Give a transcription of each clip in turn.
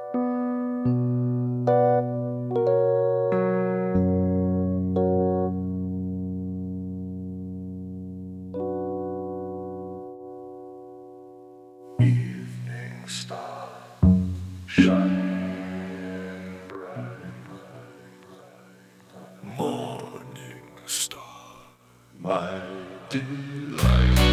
Evening star, shine bright. Morning star, my delight.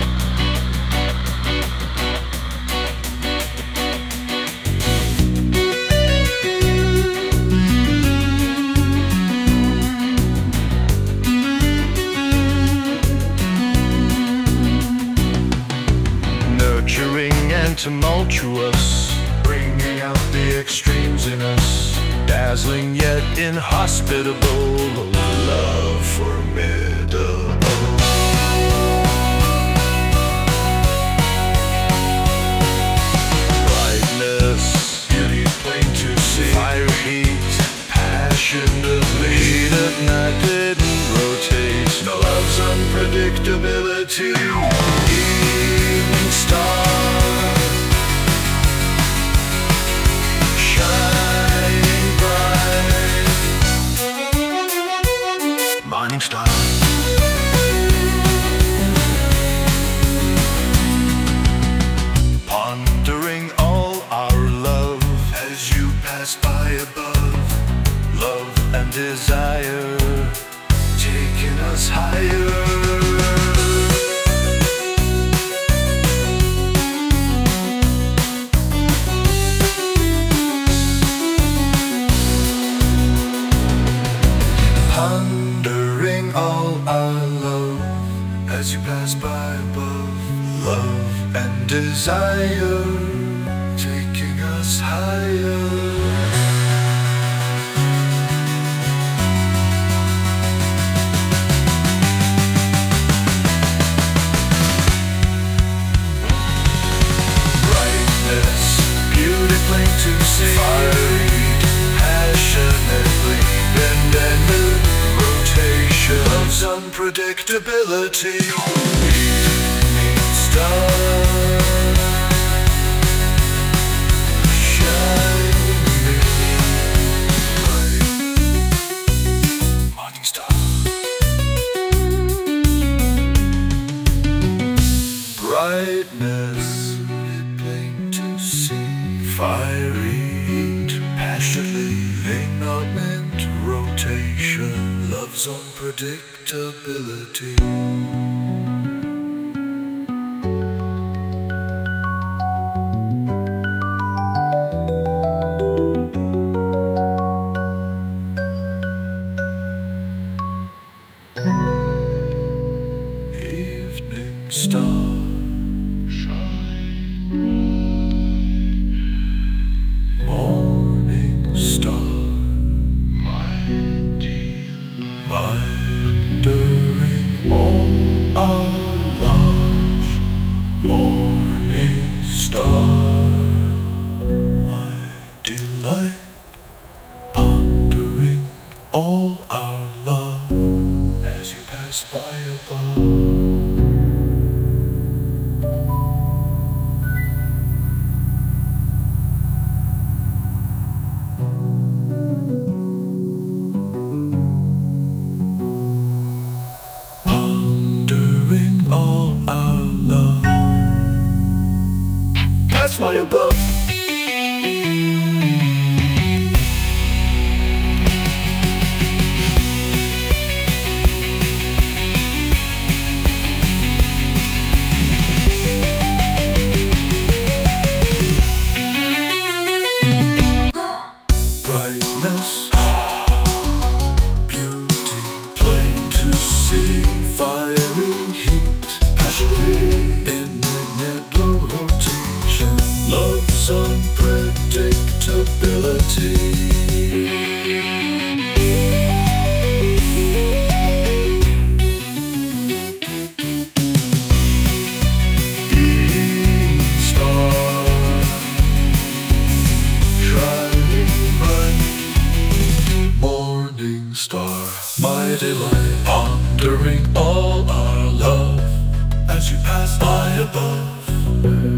Nurturing and tumultuous, bringing out the extremes in us, dazzling yet inhospitable, love formidable. Brightness, beauty plain to see, fire heat, passionately, heat at night didn't rotate, no love's unpredictability. Evening star, shining bright. Morning star, pondering all our love as you pass by above. Love and desire taking us higher. Pondering all our love as you pass by above. Love and desire taking us higher. Plain to see, fiery, passionately, bend and rotation, love's unpredictability. Evening star, shining bright. Morning star, brightness, plain to see, fiery, passionately, acknowledgement, rotation, love's unpredictability. Evening star, wondering all our love. Morning star, my delight. Pondering all our love as you pass by above. All our love, that's my above. Brightness, beauty, plain to see, fiery heat, in the rotation, love's unpredictability. Evening star, shining bright. Morning star, my delight. Pondering all our love as you pass by above.